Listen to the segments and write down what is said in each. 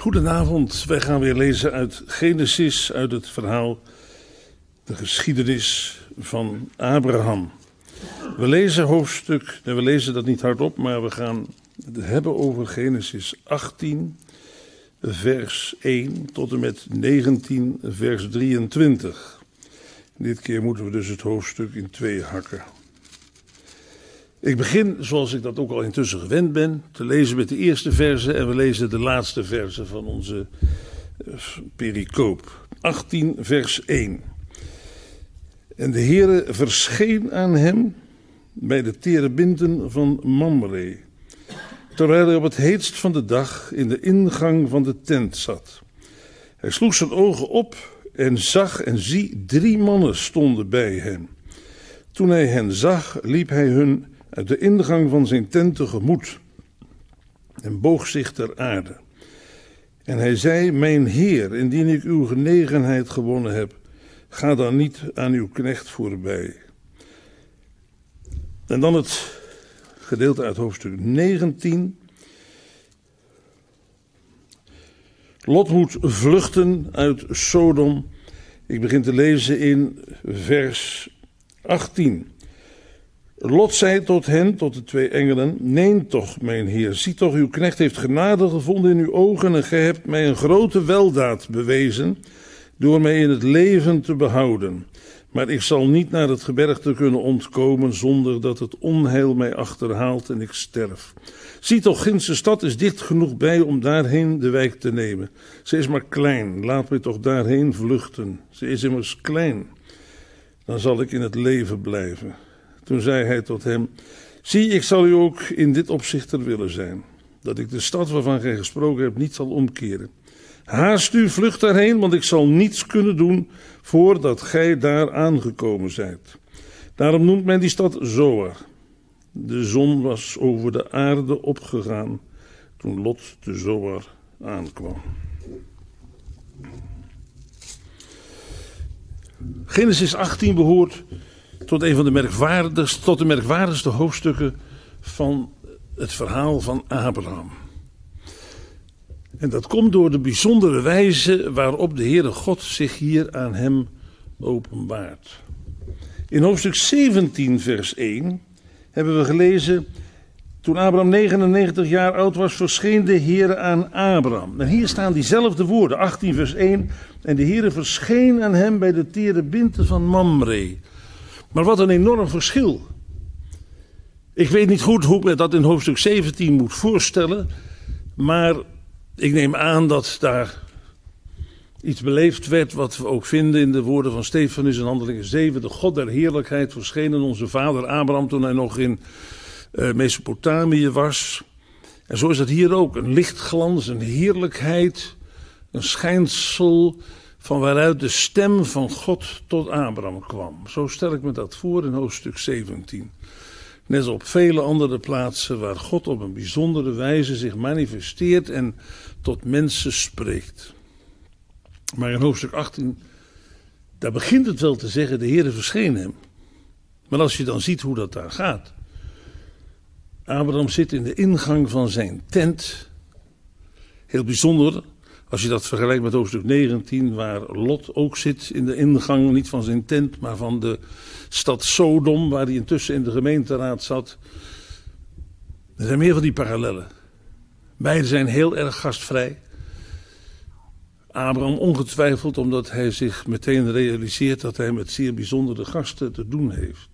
Goedenavond, wij gaan weer lezen uit Genesis, uit het verhaal, de geschiedenis van Abraham. We lezen dat niet hardop, maar we gaan het hebben over Genesis 18, vers 1 tot en met 19, vers 23. Dit keer moeten we dus het hoofdstuk in twee hakken. Ik begin, zoals ik dat ook al intussen gewend ben, te lezen met de eerste verse en we lezen de laatste verse van onze pericoop. 18 vers 1. En de Heere verscheen aan hem bij de terebinten van Mamre, terwijl hij op het heetst van de dag in de ingang van de tent zat. Hij sloeg zijn ogen op en zag en zie 3 mannen stonden bij hem. Toen hij hen zag, liep hij hun uit de ingang van zijn tent tegemoet en boog zich ter aarde. En hij zei, mijn Heer, indien ik uw genegenheid gewonnen heb, ga dan niet aan uw knecht voorbij. En dan het gedeelte uit hoofdstuk 19. Lot moet vluchten uit Sodom. Ik begin te lezen in vers 18. Lot zei tot hen, tot de 2 engelen, neem toch, mijn Heer, zie toch, uw knecht heeft genade gevonden in uw ogen en gij hebt mij een grote weldaad bewezen door mij in het leven te behouden. Maar ik zal niet naar het gebergte kunnen ontkomen zonder dat het onheil mij achterhaalt en ik sterf. Zie toch, ginds de stad is dicht genoeg bij om daarheen de wijk te nemen. Ze is maar klein, laat mij toch daarheen vluchten. Ze is immers klein, dan zal ik in het leven blijven. Toen zei hij tot hem, zie, ik zal u ook in dit opzicht ter wille zijn, dat ik de stad waarvan gij gesproken hebt niet zal omkeren. Haast u, vlucht daarheen, want ik zal niets kunnen doen voordat gij daar aangekomen zijt. Daarom noemt men die stad Zoar. De zon was over de aarde opgegaan toen Lot te Zoar aankwam. Genesis 18 behoort tot een van de merkwaardigste hoofdstukken van het verhaal van Abraham. En dat komt door de bijzondere wijze waarop de Heere God zich hier aan hem openbaart. In hoofdstuk 17 vers 1 hebben we gelezen, toen Abraham 99 jaar oud was, verscheen de Heere aan Abraham. En hier staan diezelfde woorden, 18 vers 1, en de Heere verscheen aan hem bij de terebinten van Mamre. Maar wat een enorm verschil. Ik weet niet goed hoe ik me dat in hoofdstuk 17 moet voorstellen, maar ik neem aan dat daar iets beleefd werd wat we ook vinden in de woorden van Stefanus in Handelingen 7. De God der heerlijkheid verscheen aan onze vader Abraham toen hij nog in Mesopotamië was. En zo is het hier ook. Een lichtglans, een heerlijkheid, een schijnsel van waaruit de stem van God tot Abraham kwam. Zo stel ik me dat voor in hoofdstuk 17. Net als op vele andere plaatsen waar God op een bijzondere wijze zich manifesteert en tot mensen spreekt. Maar in hoofdstuk 18, daar begint het wel te zeggen, de Heere verscheen hem. Maar als je dan ziet hoe dat daar gaat. Abraham zit in de ingang van zijn tent. Heel bijzonder, als je dat vergelijkt met hoofdstuk 19, waar Lot ook zit in de ingang, niet van zijn tent, maar van de stad Sodom, waar hij intussen in de gemeenteraad zat. Er zijn meer van die parallellen. Beiden zijn heel erg gastvrij. Abraham ongetwijfeld omdat hij zich meteen realiseert dat hij met zeer bijzondere gasten te doen heeft.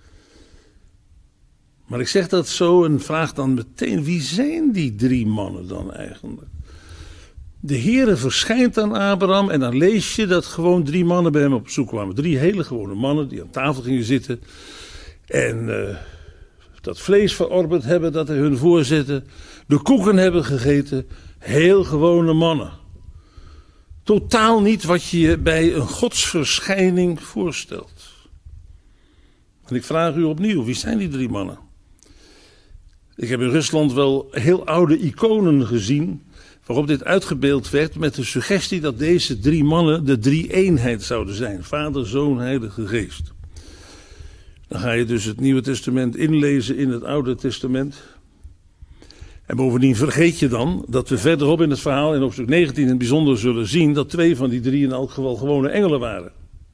Maar ik zeg dat zo en vraag dan meteen, wie zijn die 3 mannen dan eigenlijk? De Heere verschijnt aan Abraham en dan lees je dat gewoon 3 mannen bij hem op bezoek kwamen. 3 hele gewone mannen die aan tafel gingen zitten en dat vlees verorberd hebben dat hij hun voorzette. De koeken hebben gegeten, heel gewone mannen. Totaal niet wat je je bij een godsverschijning voorstelt. En ik vraag u opnieuw, wie zijn die 3 mannen? Ik heb in Rusland wel heel oude iconen gezien waarop dit uitgebeeld werd met de suggestie dat deze 3 mannen de 3-eenheid zouden zijn. Vader, Zoon, Heilige Geest. Dan ga je dus het Nieuwe Testament inlezen in het Oude Testament. En bovendien vergeet je dan dat we verderop in het verhaal in hoofdstuk 19 in het bijzonder zullen zien dat 2 van die 3 in elk geval gewone engelen waren.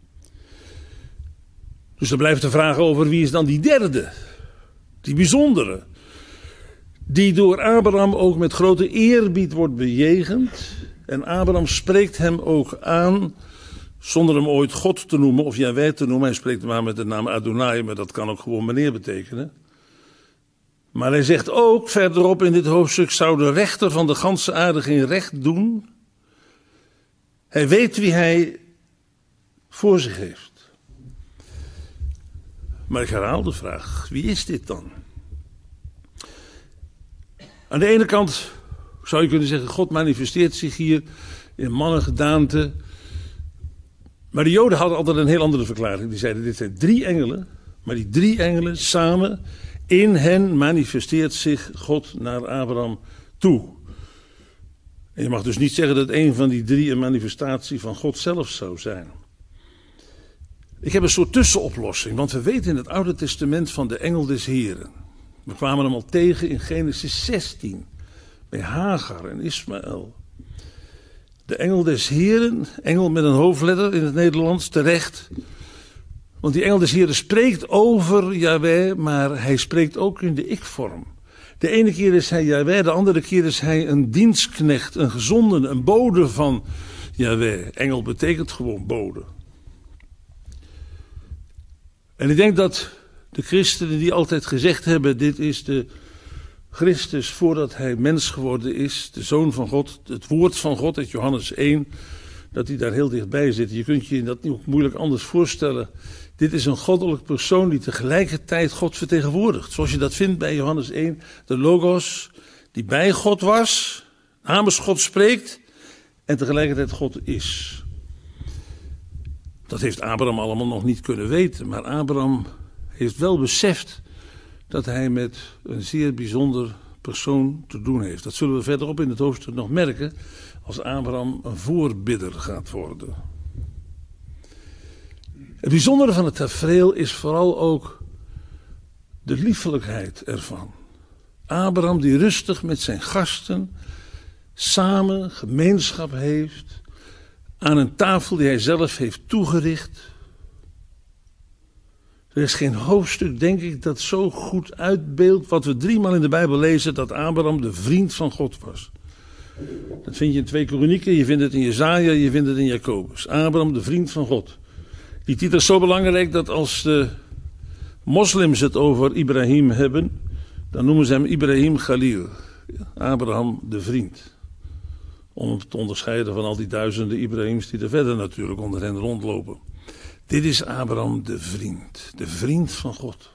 Dus dan blijft de vraag over wie is dan die derde, die bijzondere, die door Abraham ook met grote eerbied wordt bejegend. En Abraham spreekt hem ook aan, zonder hem ooit God te noemen of Jahweh te noemen. Hij spreekt hem aan met de naam Adonai, maar dat kan ook gewoon meneer betekenen. Maar hij zegt ook verderop in dit hoofdstuk, zou de rechter van de ganse aarde geen recht doen? Hij weet wie hij voor zich heeft. Maar ik herhaal de vraag, wie is dit dan? Aan de ene kant zou je kunnen zeggen, God manifesteert zich hier in mannengedaante. Maar de Joden hadden altijd een heel andere verklaring. Die zeiden, dit zijn 3 engelen, maar die 3 engelen samen, in hen manifesteert zich God naar Abraham toe. En je mag dus niet zeggen dat een van die 3 een manifestatie van God zelf zou zijn. Ik heb een soort tussenoplossing, want we weten in het Oude Testament van de engel des Heren. We kwamen hem al tegen in Genesis 16, bij Hagar en Ismaël. De engel des Heren, engel met een hoofdletter in het Nederlands, terecht. Want die engel des Heren spreekt over Jahweh, maar hij spreekt ook in de ik-vorm. De ene keer is hij Jahweh, de andere keer is hij een dienstknecht, een gezondene, een bode van Jahweh. Engel betekent gewoon bode. En ik denk dat de christenen die altijd gezegd hebben, dit is de Christus voordat hij mens geworden is, de Zoon van God, het woord van God uit Johannes 1, dat hij daar heel dichtbij zit. Je kunt je dat niet moeilijk anders voorstellen. Dit is een goddelijk persoon die tegelijkertijd God vertegenwoordigt. Zoals je dat vindt bij Johannes 1, de Logos, die bij God was, namens God spreekt en tegelijkertijd God is. Dat heeft Abraham allemaal nog niet kunnen weten, maar Abraham heeft wel beseft dat hij met een zeer bijzonder persoon te doen heeft. Dat zullen we verderop in het hoofdstuk nog merken als Abraham een voorbidder gaat worden. Het bijzondere van het tafereel is vooral ook de liefelijkheid ervan. Abraham die rustig met zijn gasten samen gemeenschap heeft aan een tafel die hij zelf heeft toegericht. Er is geen hoofdstuk, denk ik, dat zo goed uitbeeldt wat we 3 maal in de Bijbel lezen, dat Abraham de vriend van God was. Dat vind je in 2 Kronieken, je vindt het in Jesaja, je vindt het in Jacobus. Abraham, de vriend van God. Die titel is zo belangrijk dat als de moslims het over Ibrahim hebben, dan noemen ze hem Ibrahim Khalil. Abraham, de vriend. Om hem te onderscheiden van al die duizenden Ibrahims die er verder natuurlijk onder hen rondlopen. Dit is Abraham de vriend van God.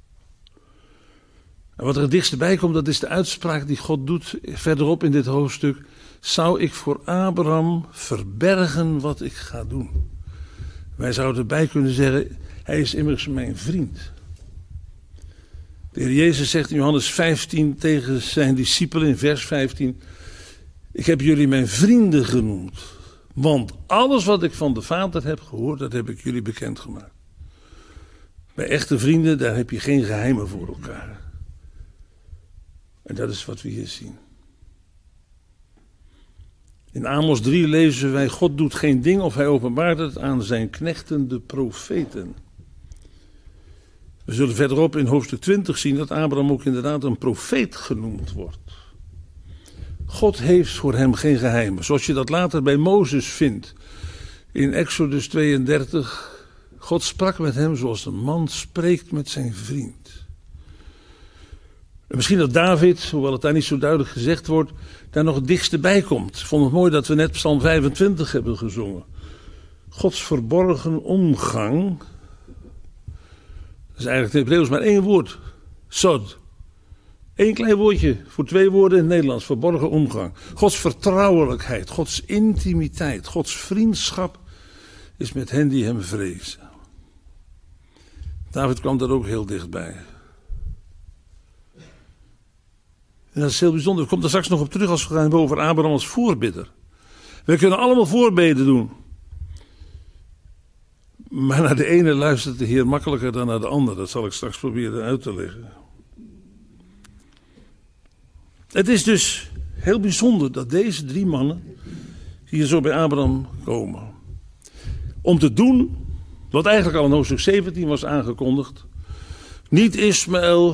En wat er het dichtst bij komt, dat is de uitspraak die God doet verderop in dit hoofdstuk. Zou ik voor Abraham verbergen wat ik ga doen? Wij zouden erbij kunnen zeggen, hij is immers mijn vriend. De Heer Jezus zegt in Johannes 15 tegen zijn discipelen in vers 15. Ik heb jullie mijn vrienden genoemd. Want alles wat ik van de Vader heb gehoord, dat heb ik jullie bekendgemaakt. Bij echte vrienden, daar heb je geen geheimen voor elkaar. En dat is wat we hier zien. In Amos 3 lezen wij, God doet geen ding of hij openbaart het aan zijn knechten, de profeten. We zullen verderop in hoofdstuk 20 zien dat Abraham ook inderdaad een profeet genoemd wordt. God heeft voor hem geen geheimen. Zoals je dat later bij Mozes vindt. In Exodus 32. God sprak met hem zoals een man spreekt met zijn vriend. En misschien dat David, hoewel het daar niet zo duidelijk gezegd wordt, daar nog het dichtste bij komt. Ik vond het mooi dat we net Psalm 25 hebben gezongen. Gods verborgen omgang. Dat is eigenlijk in het Hebreeuws maar 1 woord. Sod. 1 klein woordje voor 2 woorden in het Nederlands. Verborgen omgang. Gods vertrouwelijkheid. Gods intimiteit. Gods vriendschap is met hen die hem vrezen. David kwam daar ook heel dichtbij. En dat is heel bijzonder. Ik kom daar straks nog op terug als we gaan hebben over Abraham als voorbidder. We kunnen allemaal voorbeden doen. Maar naar de ene luistert de Heer makkelijker dan naar de ander. Dat zal ik straks proberen uit te leggen. Het is dus heel bijzonder dat deze 3 mannen hier zo bij Abraham komen. Om te doen wat eigenlijk al in hoofdstuk 17 was aangekondigd. Niet Ismaël,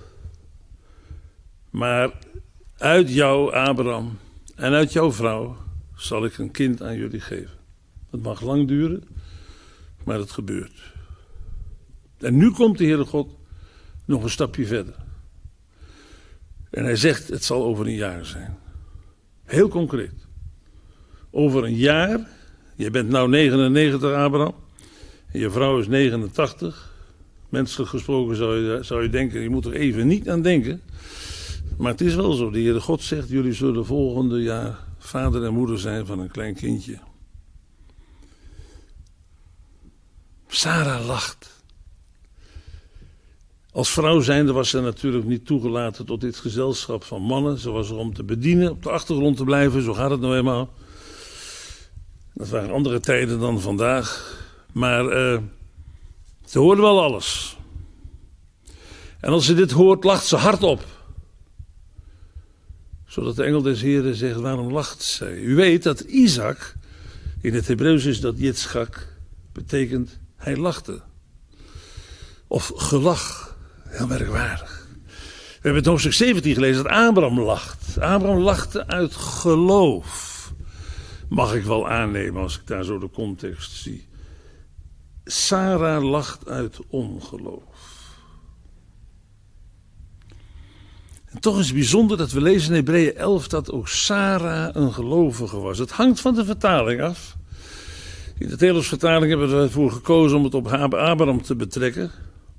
maar uit jou, Abraham, en uit jouw vrouw zal ik een kind aan jullie geven. Het mag lang duren, maar het gebeurt. En nu komt de Heere God nog een stapje verder. En hij zegt, het zal over een jaar zijn. Heel concreet. Over een jaar, je bent nou 99, Abraham, en je vrouw is 89. Menselijk gesproken zou je denken, je moet er even niet aan denken. Maar het is wel zo, de Heere God zegt, jullie zullen volgende jaar vader en moeder zijn van een klein kindje. Sarah lacht. Als vrouw zijnde was ze natuurlijk niet toegelaten tot dit gezelschap van mannen. Ze was er om te bedienen, op de achtergrond te blijven, zo gaat het nou eenmaal. Dat waren andere tijden dan vandaag. Maar ze hoorde wel alles. En als ze dit hoort, lacht ze hardop. Zodat de engel des Heren zegt, waarom lacht zij? U weet dat Isaac, in het Hebreeuws is dat Yitzchak, betekent hij lachte. Of gelach. Heel merkwaardig. We hebben het hoofdstuk 17 gelezen dat Abraham lacht. Abraham lachte uit geloof. Mag ik wel aannemen als ik daar zo de context zie. Sarah lacht uit ongeloof. En toch is het bijzonder dat we lezen in Hebreeën 11 dat ook Sarah een gelovige was. Het hangt van de vertaling af. In de Telos-vertaling hebben we ervoor gekozen om het op Abraham te betrekken.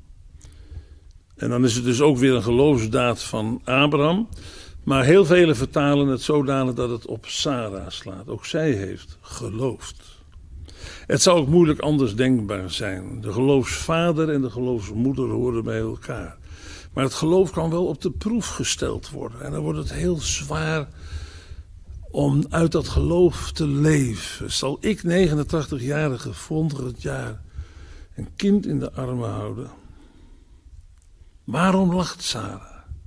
En dan is het dus ook weer een geloofsdaad van Abraham. Maar heel vele vertalen het zodanig dat het op Sarah slaat. Ook zij heeft geloofd. Het zou ook moeilijk anders denkbaar zijn. De geloofsvader en de geloofsmoeder horen bij elkaar. Maar het geloof kan wel op de proef gesteld worden. En dan wordt het heel zwaar om uit dat geloof te leven. Zal ik, 89-jarige, volgend jaar een kind in de armen houden? Waarom lacht Sarah?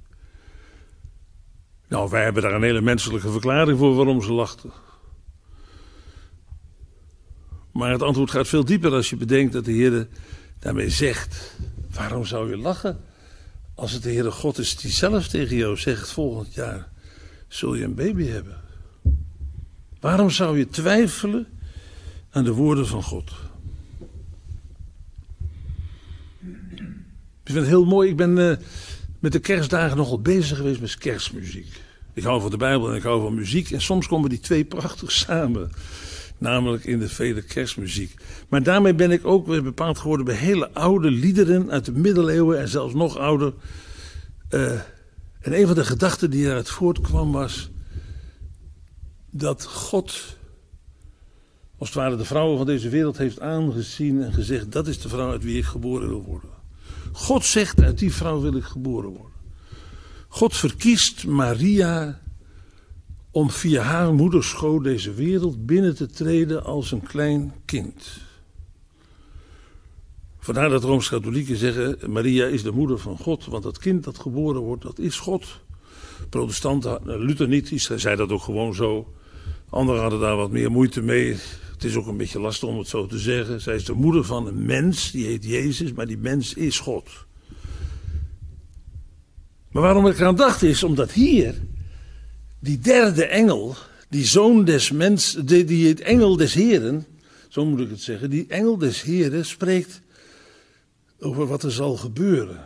Nou, wij hebben daar een hele menselijke verklaring voor waarom ze lachten. Maar het antwoord gaat veel dieper als je bedenkt dat de Heer daarmee zegt. Waarom zou je lachen als het de Heere God is die zelf tegen jou zegt, volgend jaar zul je een baby hebben? Waarom zou je twijfelen aan de woorden van God? Ik vind het heel mooi. Ik ben met de kerstdagen nogal bezig geweest met kerstmuziek. Ik hou van de Bijbel en ik hou van muziek. En soms komen die twee prachtig samen. Namelijk in de vele kerstmuziek. Maar daarmee ben ik ook weer bepaald geworden bij hele oude liederen uit de middeleeuwen en zelfs nog ouder. En een van de gedachten die eruit voortkwam was dat God, als het ware de vrouwen van deze wereld heeft aangezien en gezegd, dat is de vrouw uit wie ik geboren wil worden. God zegt, uit die vrouw wil ik geboren worden. God verkiest Maria om via haar moederschoot deze wereld binnen te treden als een klein kind. Vandaar dat Rooms-Katholieken zeggen, Maria is de moeder van God, want dat kind dat geboren wordt, dat is God. Protestanten, Luther niet, die zei dat ook gewoon zo. Anderen hadden daar wat meer moeite mee. Het is ook een beetje lastig om het zo te zeggen. Zij is de moeder van een mens, die heet Jezus, maar die mens is God. Maar waarom ik eraan dacht is, omdat hier die derde engel, die zoon des mens, die engel des Heren, zo moet ik het zeggen, die engel des Heren spreekt over wat er zal gebeuren.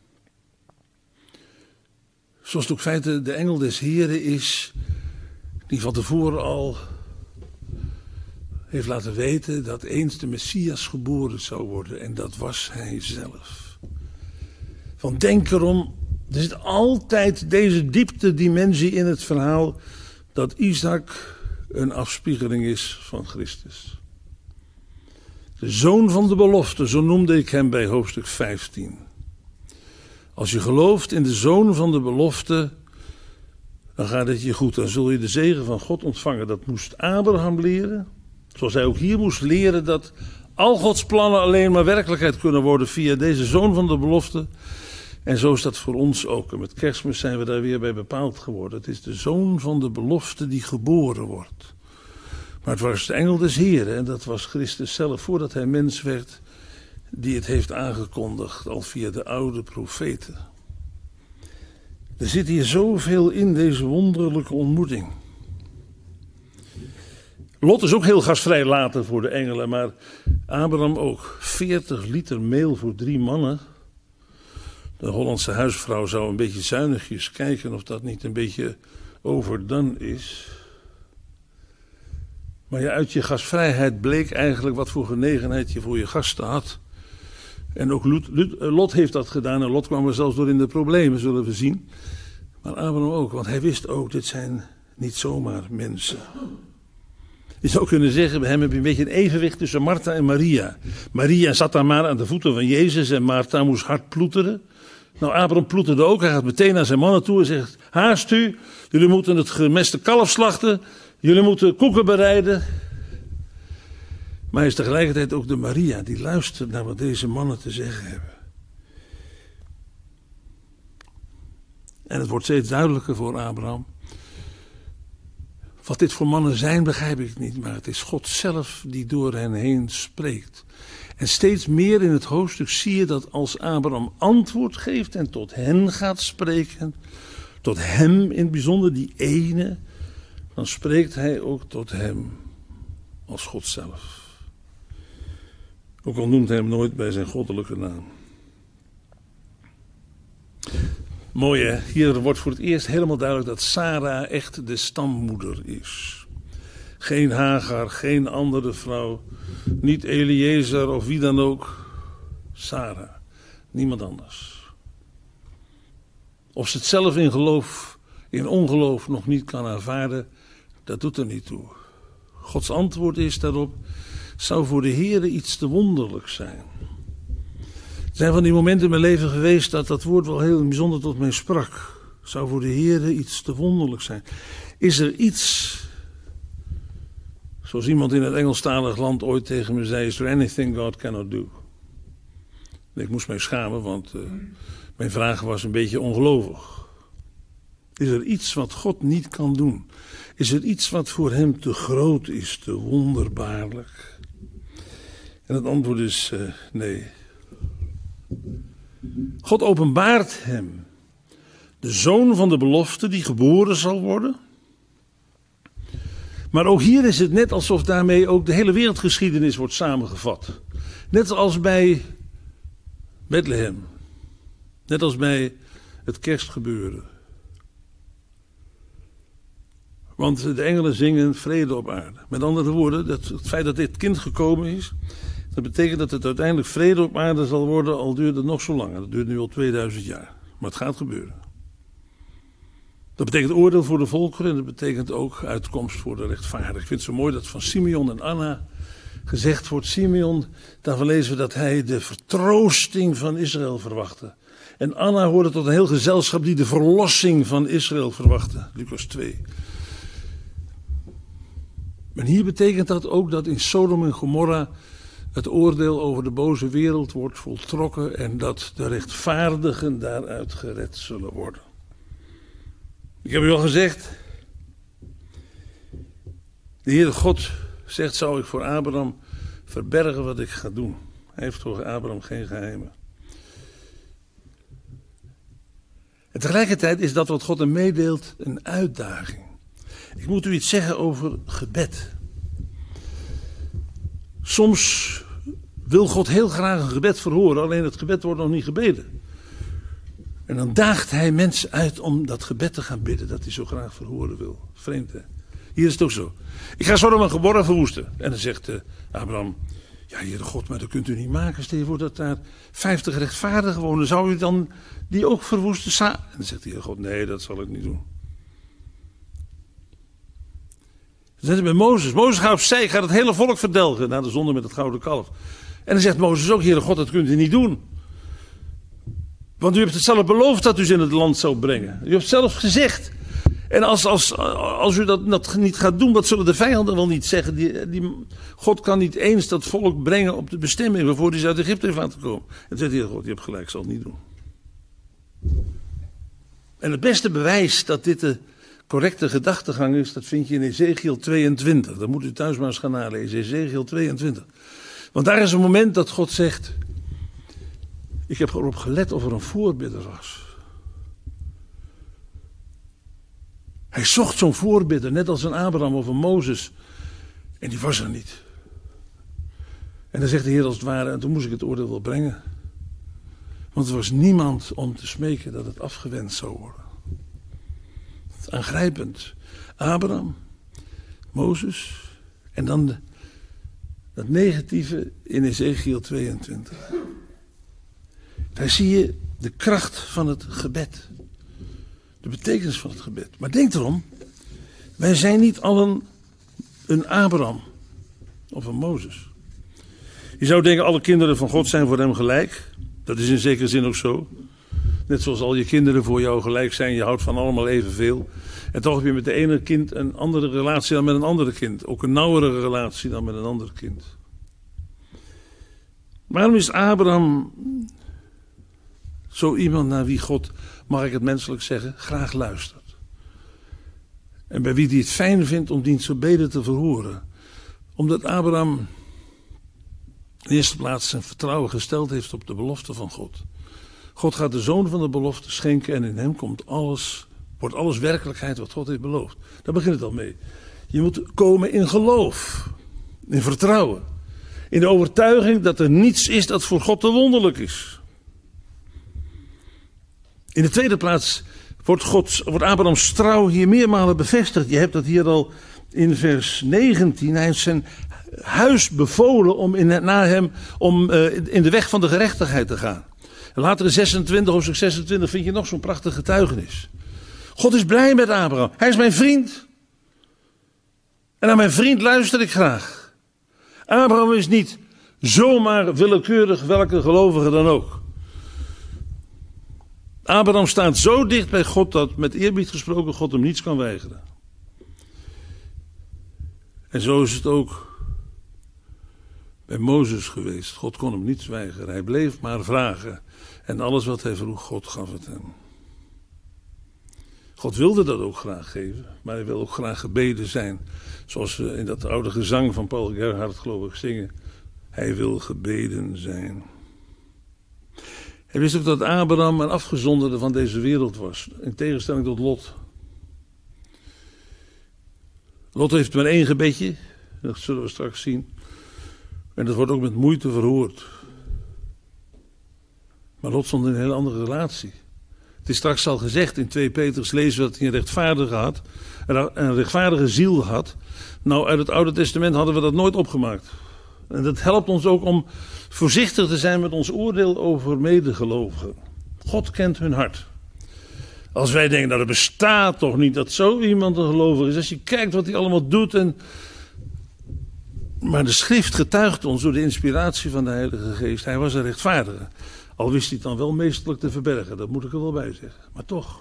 Zoals het ook feite de engel des Heren is, die van tevoren al heeft laten weten dat eens de Messias geboren zou worden. En dat was hij zelf. Van denk erom, er zit altijd deze diepte-dimensie in het verhaal dat Isaac een afspiegeling is van Christus. De zoon van de belofte, zo noemde ik hem bij hoofdstuk 15. Als je gelooft in de zoon van de belofte, dan gaat het je goed. Dan zul je de zegen van God ontvangen. Dat moest Abraham leren. Zoals hij ook hier moest leren dat al Gods plannen alleen maar werkelijkheid kunnen worden via deze zoon van de belofte. En zo is dat voor ons ook. En met Kerstmis zijn we daar weer bij bepaald geworden. Het is de zoon van de belofte die geboren wordt. Maar het was de engel des Heren, en dat was Christus zelf, voordat hij mens werd, die het heeft aangekondigd, al via de oude profeten. Er zit hier zoveel in deze wonderlijke ontmoeting. Lot is ook heel gastvrij later voor de engelen, maar Abraham ook. 40 liter meel voor 3 mannen. De Hollandse huisvrouw zou een beetje zuinigjes kijken of dat niet een beetje overdone is. Maar ja, uit je gastvrijheid bleek eigenlijk wat voor genegenheid je voor je gasten had. En ook Lot heeft dat gedaan en Lot kwam er zelfs door in de problemen, zullen we zien. Maar Abraham ook, want hij wist ook, dit zijn niet zomaar mensen. Je zou kunnen zeggen, bij hem heb je een beetje een evenwicht tussen Martha en Maria. Maria zat daar maar aan de voeten van Jezus en Martha moest hard ploeteren. Nou, Abraham ploeterde ook, hij gaat meteen naar zijn mannen toe en zegt, haast u, jullie moeten het gemeste kalf slachten, jullie moeten koeken bereiden. Maar hij is tegelijkertijd ook de Maria, die luistert naar wat deze mannen te zeggen hebben. En het wordt steeds duidelijker voor Abraham. Wat dit voor mannen zijn, begrijp ik niet, maar het is God zelf die door hen heen spreekt. En steeds meer in het hoofdstuk zie je dat als Abraham antwoord geeft en tot hen gaat spreken, tot hem in het bijzonder, die ene, dan spreekt hij ook tot hem als God zelf. Ook al noemt hij hem nooit bij zijn goddelijke naam. Mooi hè, hier wordt voor het eerst helemaal duidelijk dat Sarah echt de stammoeder is. Geen Hagar, geen andere vrouw, niet Eliezer of wie dan ook. Sarah, niemand anders. Of ze het zelf in geloof, in ongeloof nog niet kan aanvaarden, dat doet er niet toe. Gods antwoord is daarop, zou voor de Heere iets te wonderlijk zijn. Er zijn van die momenten in mijn leven geweest dat dat woord wel heel bijzonder tot mij sprak. Zou voor de Heere iets te wonderlijk zijn. Is er iets, zoals iemand in het Engelstalig land ooit tegen me zei, is there anything God cannot do? En ik moest mij schamen, want mijn vraag was een beetje ongelovig. Is er iets wat God niet kan doen? Is er iets wat voor hem te groot is, te wonderbaarlijk? En het antwoord is nee. God openbaart hem, de zoon van de belofte die geboren zal worden. Maar ook hier is het net alsof daarmee ook de hele wereldgeschiedenis wordt samengevat. Net als bij Bethlehem. Net als bij het kerstgebeuren. Want de engelen zingen vrede op aarde. Met andere woorden, het feit dat dit kind gekomen is, dat betekent dat het uiteindelijk vrede op aarde zal worden, al duurt het nog zo lang. Dat duurt nu al 2000 jaar. Maar het gaat gebeuren. Dat betekent oordeel voor de volkeren en dat betekent ook uitkomst voor de rechtvaardigen. Ik vind het zo mooi dat van Simeon en Anna gezegd wordt. Simeon, daarvan lezen we dat hij de vertroosting van Israël verwachtte. En Anna hoorde tot een heel gezelschap die de verlossing van Israël verwachtte. Lucas 2. En hier betekent dat ook dat in Sodom en Gomorra het oordeel over de boze wereld wordt voltrokken en dat de rechtvaardigen daaruit gered zullen worden. Ik heb u al gezegd, de Heere God zegt, zou ik voor Abraham verbergen wat ik ga doen. Hij heeft voor Abraham geen geheimen. En tegelijkertijd is dat wat God hem meedeelt een uitdaging. Ik moet u iets zeggen over gebed. Soms wil God heel graag een gebed verhoren, alleen het gebed wordt nog niet gebeden. En dan daagt hij mensen uit om dat gebed te gaan bidden, dat hij zo graag verhoren wil. Vreemd hè? Hier is het ook zo. Ik ga Sodom en Gomorra verwoesten. En dan zegt Abraham, ja Heere God, maar dat kunt u niet maken. Stel je voor dat daar 50 rechtvaardigen wonen, zou u dan die ook verwoesten? En dan zegt de Heere God, nee, dat zal ik niet doen. Dan zegt hij bij Mozes. Mozes gaat opzij, gaat het hele volk verdelgen na de zonde met het gouden kalf. En dan zegt Mozes ook, Heere God, dat kunt u niet doen. Want u hebt het zelf beloofd dat u ze in het land zou brengen. U hebt zelf gezegd. En als u dat niet gaat doen, wat zullen de vijanden wel niet zeggen? God kan niet eens dat volk brengen op de bestemming waarvoor hij ze uit Egypte heeft laten komen. En dan zegt hij, God, je hebt gelijk, ik zal het niet doen. En het beste bewijs dat dit de correcte gedachtegang is, dat vind je in Ezekiel 22. Dat moet u thuis maar eens gaan nalezen, Ezekiel 22. Want daar is een moment dat God zegt, ik heb erop gelet of er een voorbidder was. Hij zocht zo'n voorbidder, net als een Abraham of een Mozes. En die was er niet. En dan zegt de Heer als het ware, en toen moest ik het oordeel wel brengen. Want er was niemand om te smeken dat het afgewend zou worden. Het is aangrijpend. Abraham, Mozes en dan dat negatieve in Ezekiel 22. Daar zie je de kracht van het gebed. De betekenis van het gebed. Maar denk erom, wij zijn niet allen een Abraham of een Mozes. Je zou denken, alle kinderen van God zijn voor hem gelijk. Dat is in zekere zin ook zo. Net zoals al je kinderen voor jou gelijk zijn. Je houdt van allemaal evenveel. En toch heb je met de ene kind een andere relatie dan met een andere kind. Ook een nauwere relatie dan met een ander kind. Waarom is Abraham zo iemand naar wie God, mag ik het menselijk zeggen, graag luistert? En bij wie hij het fijn vindt om diens gebeden te verhoren? Omdat Abraham in de eerste plaats zijn vertrouwen gesteld heeft op de belofte van God. God gaat de zoon van de belofte schenken en in hem wordt alles werkelijkheid wat God heeft beloofd. Daar begint het al mee. Je moet komen in geloof, in vertrouwen. In de overtuiging dat er niets is dat voor God te wonderlijk is. In de tweede plaats wordt Abrahams trouw hier meermalen bevestigd. Je hebt dat hier al in vers 19. Hij heeft zijn huis bevolen om in de weg van de gerechtigheid te gaan. En later in 26, hoofdstuk 26 vind je nog zo'n prachtig getuigenis. God is blij met Abraham. Hij is mijn vriend. En aan mijn vriend luister ik graag. Abraham is niet zomaar willekeurig welke gelovige dan ook. Abraham staat zo dicht bij God dat met eerbied gesproken God hem niets kan weigeren. En zo is het ook bij Mozes geweest. God kon hem niets weigeren. Hij bleef maar vragen. En alles wat hij vroeg, God gaf het hem. God wilde dat ook graag geven. Maar hij wil ook graag gebeden zijn. Zoals we in dat oude gezang van Paul Gerhardt geloof ik zingen. Hij wil gebeden zijn. Hij wist ook dat Abraham een afgezonderde van deze wereld was. In tegenstelling tot Lot. Lot heeft maar één gebedje. Dat zullen we straks zien. En dat wordt ook met moeite verhoord. Maar Lot stond in een hele andere relatie. Het is straks al gezegd in 2 Petrus lezen we dat hij een rechtvaardige ziel had. Nou, uit het Oude Testament hadden we dat nooit opgemaakt. En dat helpt ons ook om voorzichtig te zijn met ons oordeel over medegelovigen. God kent hun hart. Als wij denken, nou, er bestaat toch niet dat zo iemand een gelovige is. Als je kijkt wat hij allemaal doet. Maar de schrift getuigt ons door de inspiratie van de Heilige Geest. Hij was een rechtvaardige. Al wist hij het dan wel meesterlijk te verbergen. Dat moet ik er wel bij zeggen. Maar toch.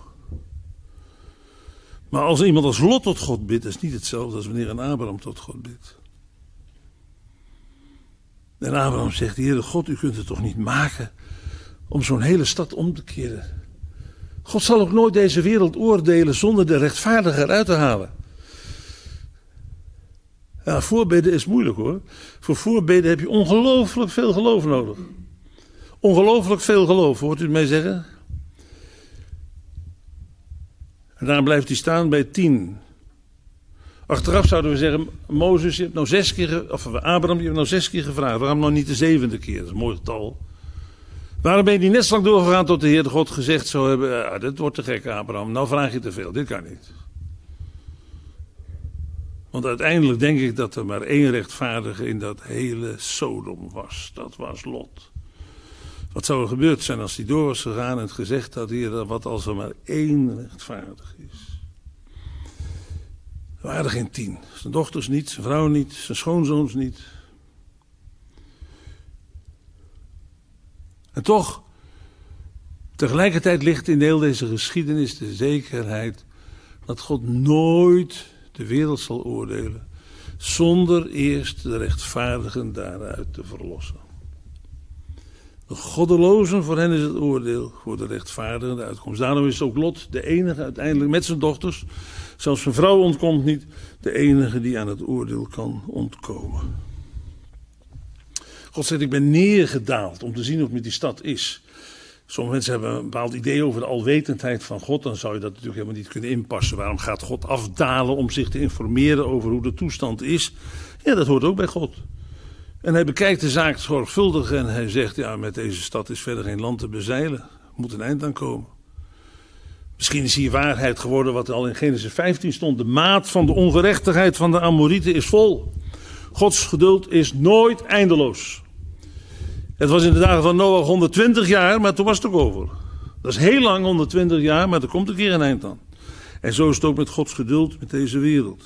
Maar als iemand als Lot tot God bidt, is het niet hetzelfde als wanneer een Abraham tot God bidt. En Abraham zegt, Heere God, u kunt het toch niet maken om zo'n hele stad om te keren. God zal ook nooit deze wereld oordelen zonder de rechtvaardige eruit te halen. Ja, voorbeden is moeilijk hoor. Voor voorbeden heb je ongelooflijk veel geloof nodig. Ongelooflijk veel geloof, hoort u het mij zeggen? En daar blijft hij staan bij 10. Achteraf zouden we zeggen, Mozes, je hebt nou 6 keer, of Abraham, je hebt nou 6 keer gevraagd. Waarom nou niet de 7e keer? Dat is een mooi getal. Waarom ben je niet net zo lang doorgegaan tot de Heer God gezegd zou hebben, dit wordt te gek Abraham, nou vraag je te veel, dit kan niet. Want uiteindelijk denk ik dat er maar 1 rechtvaardige in dat hele Sodom was. Dat was Lot. Wat zou er gebeurd zijn als hij door was gegaan en gezegd had, Heer, wat als er maar 1 rechtvaardig is. Er waren er geen 10. Zijn dochters niet, zijn vrouw niet, zijn schoonzoons niet. En toch, tegelijkertijd ligt in heel deze geschiedenis de zekerheid dat God nooit de wereld zal oordelen zonder eerst de rechtvaardigen daaruit te verlossen. De goddelozen, voor hen is het oordeel, voor de rechtvaardigen de uitkomst. Daarom is ook Lot de enige uiteindelijk met zijn dochters, zelfs zijn vrouw ontkomt niet, de enige die aan het oordeel kan ontkomen. God zegt, ik ben neergedaald om te zien hoe het met die stad is. Sommige mensen hebben een bepaald idee over de alwetendheid van God. Dan zou je dat natuurlijk helemaal niet kunnen inpassen. Waarom gaat God afdalen om zich te informeren over hoe de toestand is? Ja, dat hoort ook bij God. En hij bekijkt de zaak zorgvuldig en hij zegt, ja, met deze stad is verder geen land te bezeilen. Er moet een eind aan komen. Misschien is hier waarheid geworden wat al in Genesis 15 stond. De maat van de ongerechtigheid van de Amorieten is vol. Gods geduld is nooit eindeloos. Het was in de dagen van Noach 120 jaar, maar toen was het ook over. Dat is heel lang, 120 jaar, maar er komt een keer een eind aan. En zo is het ook met Gods geduld met deze wereld.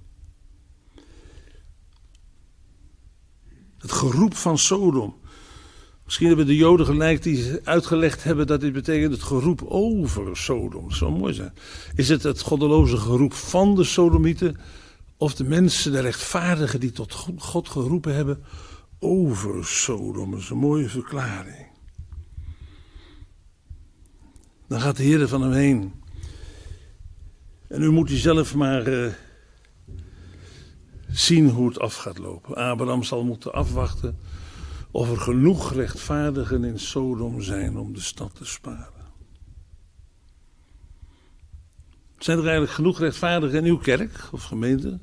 Het geroep van Sodom. Misschien hebben de Joden gelijk die uitgelegd hebben dat dit betekent het geroep over Sodom. Dat zou mooi zijn. Is het het goddeloze geroep van de Sodomieten of de mensen, de rechtvaardigen die tot God geroepen hebben over Sodom? Dat is een mooie verklaring. Dan gaat de Heer van hem heen. En u moet u zelf maar zien hoe het af gaat lopen. Abraham zal moeten afwachten of er genoeg rechtvaardigen in Sodom zijn om de stad te sparen. Zijn er eigenlijk genoeg rechtvaardigen in uw kerk of gemeente?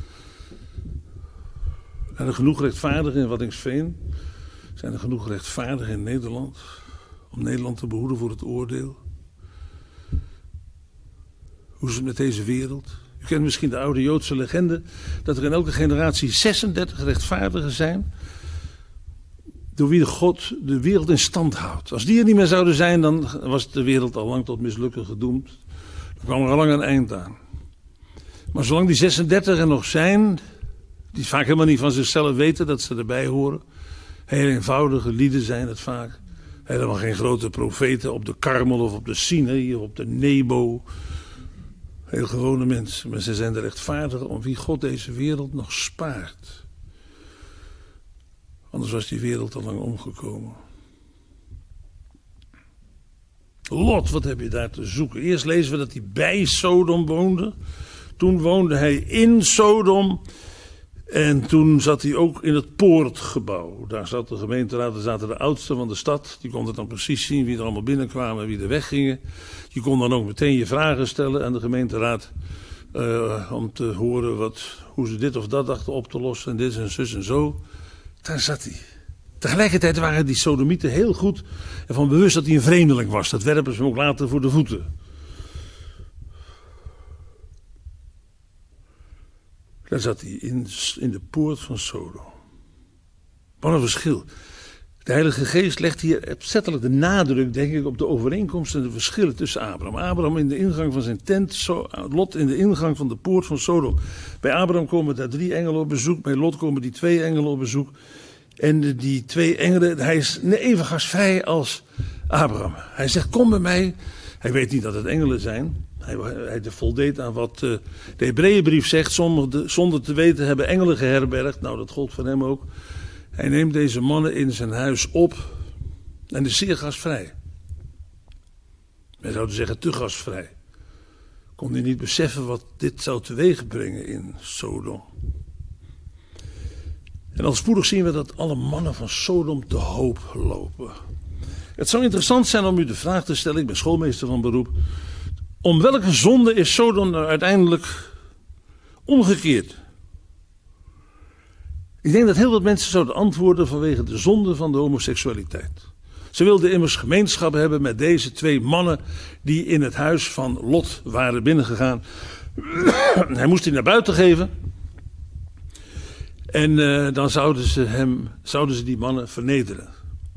Zijn er genoeg rechtvaardigen in Waddinxveen? Zijn er genoeg rechtvaardigen in Nederland? Om Nederland te behoeden voor het oordeel? Hoe is het met deze wereld? U kent misschien de oude Joodse legende dat er in elke generatie 36 rechtvaardigen zijn door wie God de wereld in stand houdt. Als die er niet meer zouden zijn, dan was de wereld al lang tot mislukken gedoemd. Dan kwam er al lang een eind aan. Maar zolang die 36 er nog zijn, die vaak helemaal niet van zichzelf weten dat ze erbij horen. Heel eenvoudige lieden zijn het vaak. Helemaal geen grote profeten op de Karmel of op de Sinai of op de Nebo. Heel gewone mensen, maar ze zijn de rechtvaardigen om wie God deze wereld nog spaart. Anders was die wereld al lang omgekomen. Lot, wat heb je daar te zoeken? Eerst lezen we dat hij bij Sodom woonde. Toen woonde hij in Sodom. En toen zat hij ook in het poortgebouw. Daar zat de gemeenteraad, daar zaten de oudsten van de stad. Die konden dan precies zien wie er allemaal binnenkwamen en wie er weggingen. Je kon dan ook meteen je vragen stellen aan de gemeenteraad. Om te horen hoe ze dit of dat dachten op te lossen. En dit en zus en zo. Daar zat hij. Tegelijkertijd waren die Sodomieten heel goed ervan bewust dat hij een vreemdeling was. Dat werpen ze hem ook later voor de voeten. Daar zat hij in de poort van Sodom. Wat een verschil. De Heilige Geest legt hier opzettelijk de nadruk, denk ik, op de overeenkomsten en de verschillen tussen Abraham. Abraham in de ingang van zijn tent, Lot in de ingang van de poort van Sodom. Bij Abraham komen daar 3 engelen op bezoek, bij Lot komen die 2 engelen op bezoek. En die 2 engelen, hij is even gastvrij als Abraham. Hij zegt, kom bij mij. Hij weet niet dat het engelen zijn. Hij voldeed aan wat de Hebreeënbrief zegt. Zonder te weten hebben engelen geherbergd. Nou, dat gold voor hem ook. Hij neemt deze mannen in zijn huis op. En is zeer gastvrij. Wij zouden zeggen te gastvrij. Kon hij niet beseffen wat dit zou teweeg brengen in Sodom. En al spoedig zien we dat alle mannen van Sodom te hoop lopen. Het zou interessant zijn om u de vraag te stellen. Ik ben schoolmeester van beroep. Om welke zonde is Sodom nou uiteindelijk omgekeerd? Ik denk dat heel wat mensen zouden antwoorden vanwege de zonde van de homoseksualiteit. Ze wilden immers gemeenschap hebben met deze 2 mannen die in het huis van Lot waren binnengegaan. Hij moest die naar buiten geven. En dan zouden ze die mannen vernederen.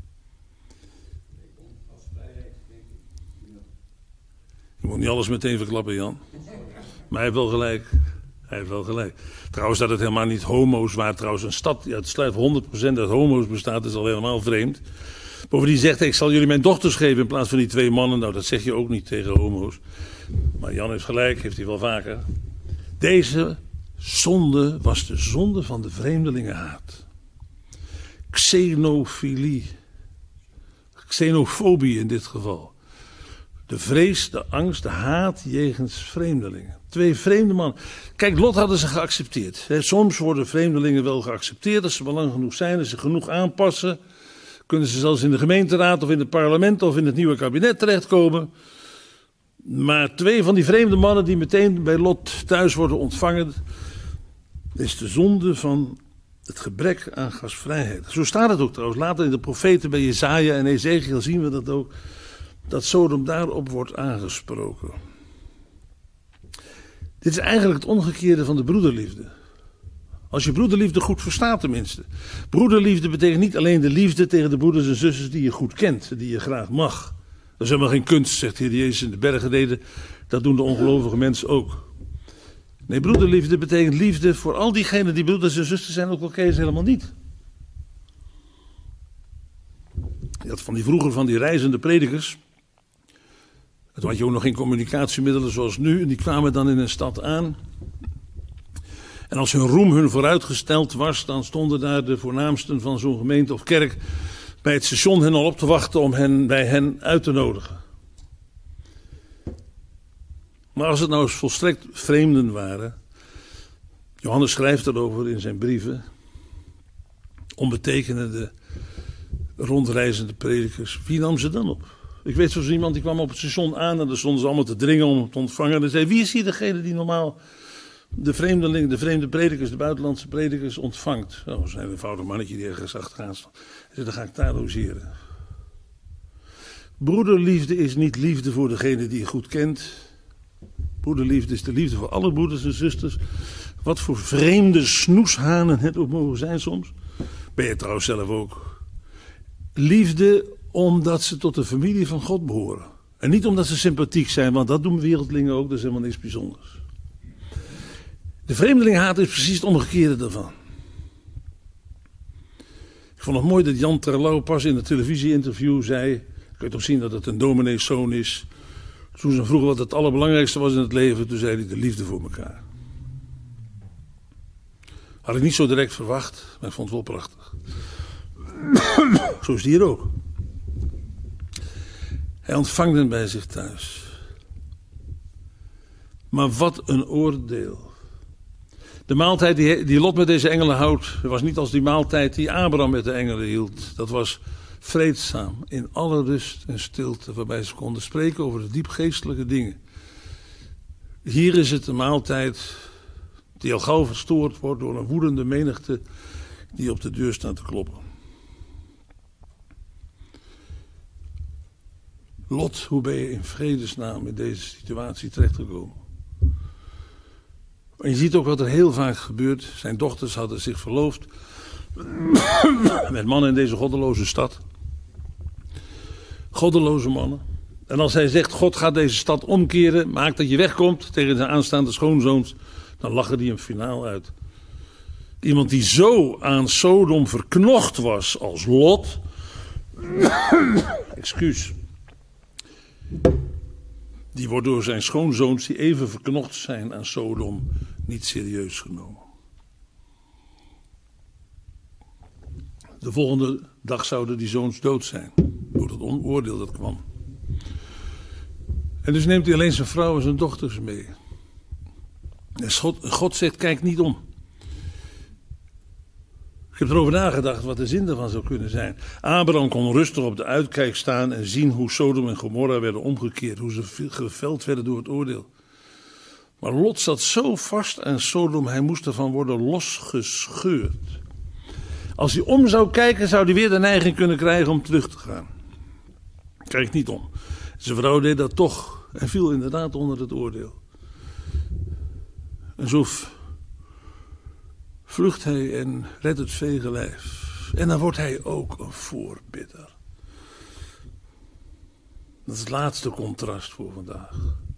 Je moet niet alles meteen verklappen, Jan. Maar hij heeft wel gelijk. Trouwens, dat het helemaal niet homo's waren. Trouwens, een stad die uitsluit 100% uit homo's bestaat, is al helemaal vreemd. Bovendien zegt hij, ik zal jullie mijn dochters geven in plaats van die 2 mannen. Nou, dat zeg je ook niet tegen homo's. Maar Jan heeft gelijk, heeft hij wel vaker. Deze zonde was de zonde van de vreemdelingenhaat. Xenofilie Xenofobie in dit geval. De vrees, de angst, de haat jegens vreemdelingen. 2 vreemde mannen. Kijk, Lot hadden ze geaccepteerd. Soms worden vreemdelingen wel geaccepteerd als ze maar lang genoeg zijn, als ze genoeg aanpassen. Kunnen ze zelfs in de gemeenteraad of in het parlement of in het nieuwe kabinet terechtkomen. Maar 2 van die vreemde mannen die meteen bij Lot thuis worden ontvangen, is de zonde van het gebrek aan gastvrijheid. Zo staat het ook trouwens. Later in de profeten bij Jesaja en Ezekiel zien we dat ook. Dat Sodom daarop wordt aangesproken. Dit is eigenlijk het omgekeerde van de broederliefde. Als je broederliefde goed verstaat tenminste. Broederliefde betekent niet alleen de liefde tegen de broeders en zusters die je goed kent. Die je graag mag. Dat is helemaal geen kunst, zegt Heer Jezus in de bergreden. Dat doen de ongelovige mensen ook. Nee, broederliefde betekent liefde voor al diegenen die broeders en zusters zijn, ook al ken je ze helemaal niet. Je had vroeger van die reizende predikers. Toen had je ook nog geen communicatiemiddelen zoals nu. En die kwamen dan in een stad aan. En als hun roem hun vooruitgesteld was, dan stonden daar de voornaamsten van zo'n gemeente of kerk bij het station hen al op te wachten om hen bij hen uit te nodigen. Maar als het nou eens volstrekt vreemden waren. Johannes schrijft erover in zijn brieven. Onbetekenende, rondreizende predikers. Wie nam ze dan op? Ik weet zoals iemand die kwam op het station aan en daar stonden ze allemaal te dringen om hem te ontvangen. En zei, wie is hier degene die normaal de vreemdeling, de vreemde predikers, de buitenlandse predikers ontvangt? Nou, zo'n heel eenvoudig mannetje die ergens achteraan stond. Hij zei, dan ga ik daar logeren. Broederliefde is niet liefde voor degene die je goed kent. Broederliefde is de liefde voor alle broeders en zusters. Wat voor vreemde snoeshanen het ook mogen zijn soms. Ben je trouwens zelf ook. Liefde omdat ze tot de familie van God behoren. En niet omdat ze sympathiek zijn, want dat doen wereldlingen ook, dat is helemaal niks bijzonders. De vreemdelingenhaat is precies het omgekeerde daarvan. Ik vond het mooi dat Jan Terlouw pas in het televisie-interview zei, ik weet toch zien dat het een domineeszoon is. Toen ze vroegen wat het allerbelangrijkste was in het leven, toen zei hij de liefde voor elkaar. Had ik niet zo direct verwacht, maar ik vond het wel prachtig. Zo is die hier ook. Hij ontvangt hen bij zich thuis. Maar wat een oordeel. De maaltijd die Lot met deze engelen houdt, was niet als die maaltijd die Abraham met de engelen hield. Dat was vreedzaam, in alle rust en stilte, waarbij ze konden spreken over de diepgeestelijke dingen. Hier is het een maaltijd die al gauw verstoord wordt door een woedende menigte die op de deur staat te kloppen. Lot, hoe ben je in vredesnaam in deze situatie terechtgekomen? En je ziet ook wat er heel vaak gebeurt. Zijn dochters hadden zich verloofd met mannen in deze goddeloze stad. Goddeloze mannen. En als hij zegt, God gaat deze stad omkeren, maakt dat je wegkomt tegen zijn aanstaande schoonzoons, dan lachen die hem finaal uit. Iemand die zo aan Sodom verknocht was als Lot. Excuus. Die wordt door zijn schoonzoons die even verknocht zijn aan Sodom niet serieus genomen. De volgende dag zouden die zoons dood zijn. Door het oordeel dat kwam. En dus neemt hij alleen zijn vrouw en zijn dochters mee. En God zegt, kijk niet om. Ik heb erover nagedacht wat de zin daarvan zou kunnen zijn. Abraham kon rustig op de uitkijk staan en zien hoe Sodom en Gomorra werden omgekeerd. Hoe ze geveld werden door het oordeel. Maar Lot zat zo vast aan Sodom, hij moest ervan worden losgescheurd. Als hij om zou kijken, zou hij weer de neiging kunnen krijgen om terug te gaan. Kijk niet om. Zijn vrouw deed dat toch en viel inderdaad onder het oordeel. En zo vlucht hij en redt het vege lijf. En dan wordt hij ook een voorbidder. Dat is het laatste contrast voor vandaag.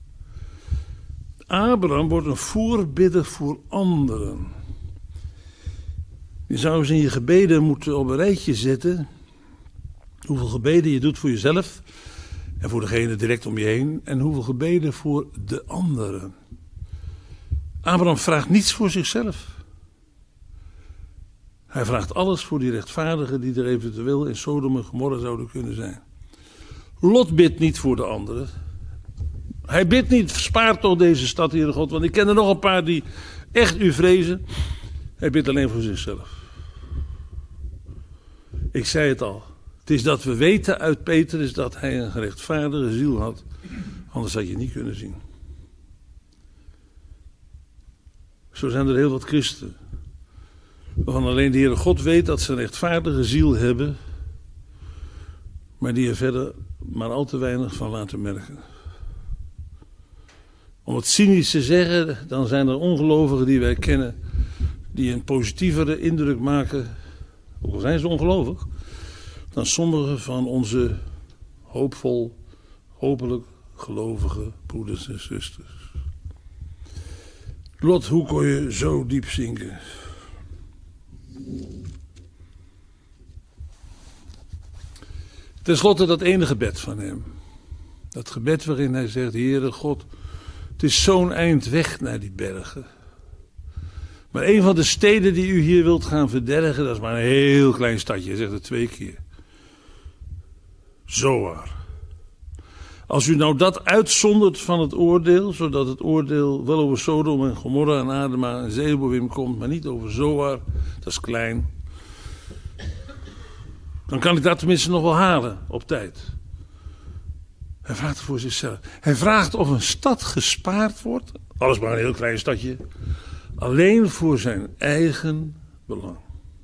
Abraham wordt een voorbidder voor anderen. Je zou eens in je gebeden moeten op een rijtje zetten. Hoeveel gebeden je doet voor jezelf. En voor degene direct om je heen. En hoeveel gebeden voor de anderen. Abraham vraagt niets voor zichzelf. Hij vraagt alles voor die rechtvaardigen die er eventueel in Sodom en Gomorra zouden kunnen zijn. Lot bidt niet voor de anderen. Hij bidt niet, spaar toch deze stad, Heere God, want ik ken er nog een paar die echt u vrezen. Hij bidt alleen voor zichzelf. Ik zei het al. Het is dat we weten uit Petrus dat hij een gerechtvaardige ziel had. Anders had je het niet kunnen zien. Zo zijn er heel wat christenen. Waarvan alleen de Heere God weet dat ze een rechtvaardige ziel hebben. Maar die er verder maar al te weinig van laten merken. Om het cynisch te zeggen, dan zijn er ongelovigen die wij kennen. Die een positievere indruk maken, ook al zijn ze ongelovig, dan sommige van onze hopelijk gelovige broeders en zusters. Lot, hoe kon je zo diep zinken? Ten slotte dat ene gebed van hem. Dat gebed waarin hij zegt, Heere God, het is zo'n eind weg naar die bergen. Maar een van de steden die u hier wilt gaan verdergen, dat is maar een heel klein stadje. Hij zegt het 2 keer. Zoar. Als u nou dat uitzondert van het oordeel, zodat het oordeel wel over Sodom en Gomorra en Adema en Zeboïm komt, maar niet over Zoar, dat is klein. Dan kan ik dat tenminste nog wel halen op tijd. Hij vraagt het voor zichzelf. Hij vraagt of een stad gespaard wordt, alles maar een heel klein stadje, alleen voor zijn eigen belang.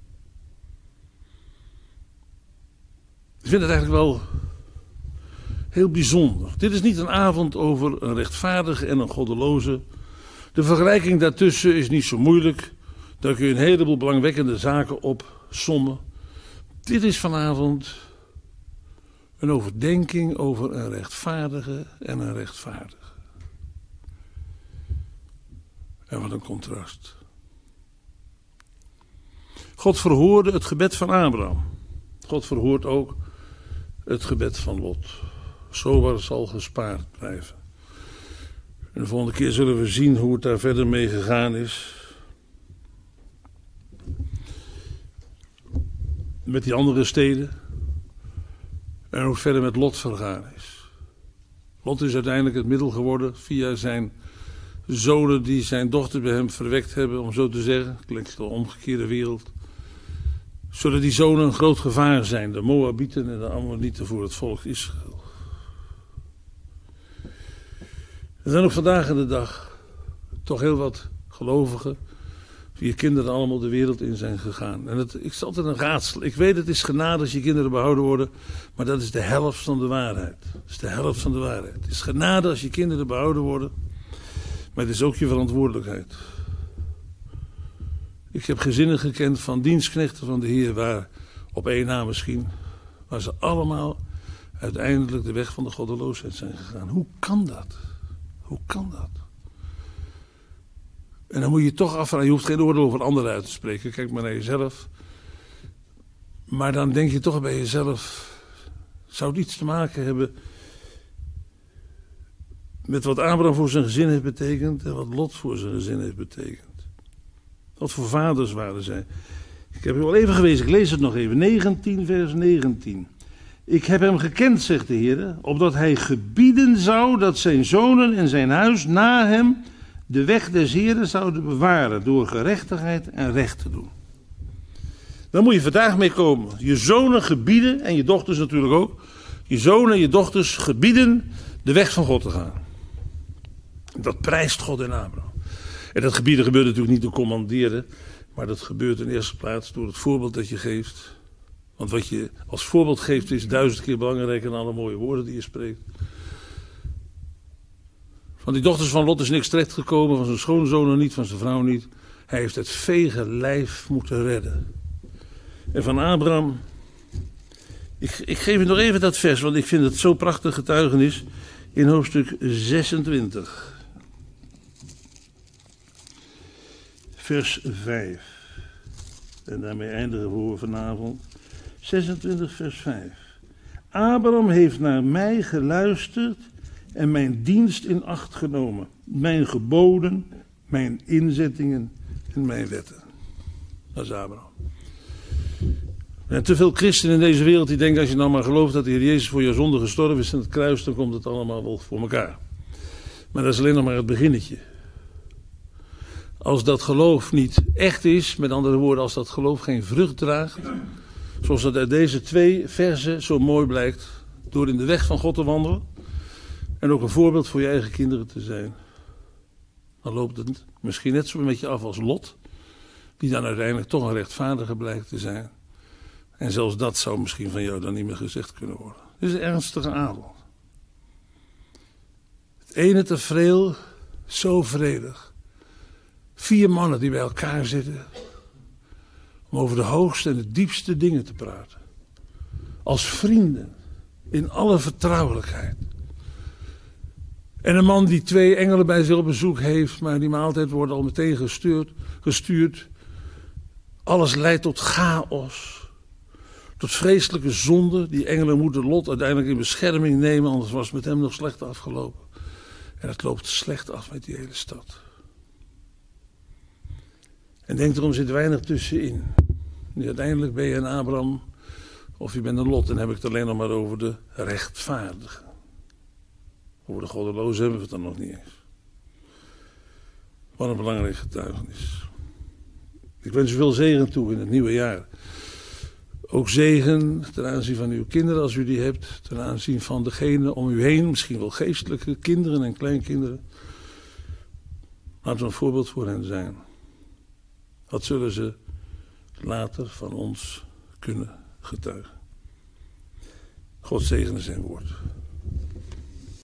Ik vind het eigenlijk wel heel bijzonder. Dit is niet een avond over een rechtvaardige en een goddeloze. De vergelijking daartussen is niet zo moeilijk. Daar kun je een heleboel belangwekkende zaken op sommen. Dit is vanavond een overdenking over een rechtvaardige en een rechtvaardige. En wat een contrast. God verhoorde het gebed van Abraham. God verhoort ook het gebed van Lot. Zowaar zal gespaard blijven. En de volgende keer zullen we zien hoe het daar verder mee gegaan is. Met die andere steden. En hoe verder met Lot vergaan is. Lot is uiteindelijk het middel geworden via zijn zonen die zijn dochter bij hem verwekt hebben, om zo te zeggen. Klinkt de omgekeerde wereld. Zodat die zonen een groot gevaar zijn. De Moabieten en de Ammonieten voor het volk Israël. Er zijn ook vandaag in de dag toch heel wat gelovigen wier kinderen allemaal de wereld in zijn gegaan. En het is altijd een raadsel. Ik weet het is genade als je kinderen behouden worden, maar dat is de helft van de waarheid. Dat is de helft van de waarheid. Het is genade als je kinderen behouden worden, maar het is ook je verantwoordelijkheid. Ik heb gezinnen gekend van dienstknechten van de Heer, waar op één na misschien, waar ze allemaal uiteindelijk de weg van de goddeloosheid zijn gegaan. Hoe kan dat? Hoe kan dat? En dan moet je toch afvragen, je hoeft geen oordeel over anderen uit te spreken, kijk maar naar jezelf. Maar dan denk je toch bij jezelf, zou het iets te maken hebben met wat Abraham voor zijn gezin heeft betekend en wat Lot voor zijn gezin heeft betekend. Wat voor vaders waren zij. Ik heb u al even gewezen, ik lees het nog even. 19 vers 19. Ik heb hem gekend, zegt de Heer, opdat hij gebieden zou dat zijn zonen en zijn huis na hem de weg des Heeren zouden bewaren door gerechtigheid en recht te doen. Dan moet je vandaag mee komen. Je zonen gebieden, en je dochters natuurlijk ook, je zonen en je dochters gebieden de weg van God te gaan. Dat prijst God in Abraham. En dat gebieden gebeurt natuurlijk niet door commanderen, maar dat gebeurt in de eerste plaats door het voorbeeld dat je geeft. Want wat je als voorbeeld geeft is 1000 keer belangrijker dan alle mooie woorden die je spreekt. Van die dochters van Lot is niks terechtgekomen, van zijn schoonzonen niet, van zijn vrouw niet. Hij heeft het vege lijf moeten redden. En van Abraham, ik geef je nog even dat vers, want ik vind het zo prachtig getuigenis in hoofdstuk 26. Vers 5. En daarmee eindigen we voor vanavond. 26 vers 5. Abraham heeft naar mij geluisterd en mijn dienst in acht genomen. Mijn geboden, mijn inzettingen en mijn wetten. Dat is Abraham. En te veel christenen in deze wereld die denken, als je nou maar gelooft dat de Heer Jezus voor jouw zonde gestorven is aan het kruis, dan komt het allemaal wel voor elkaar. Maar dat is alleen nog maar het beginnetje. Als dat geloof niet echt is, met andere woorden, als dat geloof geen vrucht draagt, zoals dat uit deze 2 verzen zo mooi blijkt, door in de weg van God te wandelen en ook een voorbeeld voor je eigen kinderen te zijn, dan loopt het misschien net zo met je af als Lot, die dan uiteindelijk toch een rechtvaardige blijkt te zijn. En zelfs dat zou misschien van jou dan niet meer gezegd kunnen worden. Dit is een ernstige avond. Het ene tafereel, zo vredig. 4 mannen die bij elkaar zitten om over de hoogste en de diepste dingen te praten. Als vrienden, in alle vertrouwelijkheid. En een man die 2 engelen bij zich op bezoek heeft, maar die maaltijd wordt al meteen gestuurd. Alles leidt tot chaos. Tot vreselijke zonde. Die engelen moeten Lot uiteindelijk in bescherming nemen, anders was het met hem nog slecht afgelopen. En het loopt slecht af met die hele stad. En denk erom, zit weinig tussenin. Nu, uiteindelijk ben je een Abraham of je bent een Lot. En dan heb ik het alleen nog maar over de rechtvaardigen. Over de goddelozen hebben we het dan nog niet eens. Wat een belangrijk getuigenis. Ik wens u veel zegen toe in het nieuwe jaar. Ook zegen ten aanzien van uw kinderen als u die hebt. Ten aanzien van degenen om u heen. Misschien wel geestelijke kinderen en kleinkinderen. Laten we een voorbeeld voor hen zijn. Wat zullen ze later van ons kunnen getuigen? God zegene zijn woord.